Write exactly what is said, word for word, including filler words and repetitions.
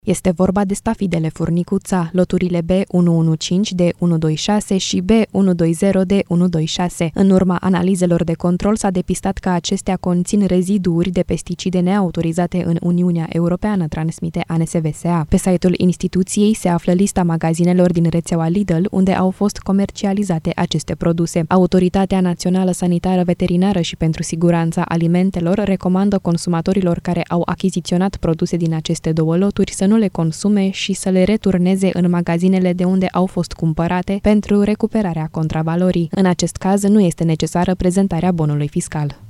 Este vorba de stafidele Furnicuța, loturile B unu unu cinci D unu doi șase și B unu doi zero D unu doi șase. În urma analizelor de control s-a depistat că acestea conțin reziduri de pesticide neautorizate în Uniunea Europeană, transmite A N S V S A. Pe site-ul instituției se află lista magazinelor din rețeaua Lidl, unde au fost comercializate aceste produse. Autoritatea Națională Sanitară Veterinară și pentru Siguranța Alimentelor recomandă consumatorilor care au achiziționat produse din aceste două loturi să nu le consume și să le returneze în magazinele de unde au fost cumpărate pentru recuperarea contravalorii. În acest caz, nu este necesară prezentarea bonului fiscal.